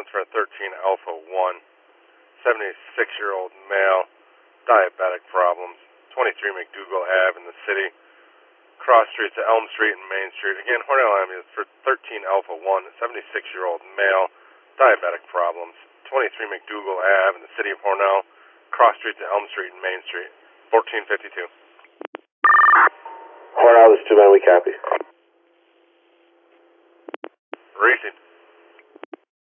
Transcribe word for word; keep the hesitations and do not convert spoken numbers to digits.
for a thirteen Alpha one, seventy-six-year-old male, diabetic problems, twenty-three McDougal Ave in the city, cross streets of Elm Street and Main Street. Again, Hornell ambulance for thirteen Alpha one, seventy-six-year-old male, diabetic problems, twenty-three McDougal Ave in the city of Hornell, cross streets of Elm Street and Main Street, fourteen fifty-two. Hornell, this is two man, we copy. Racing.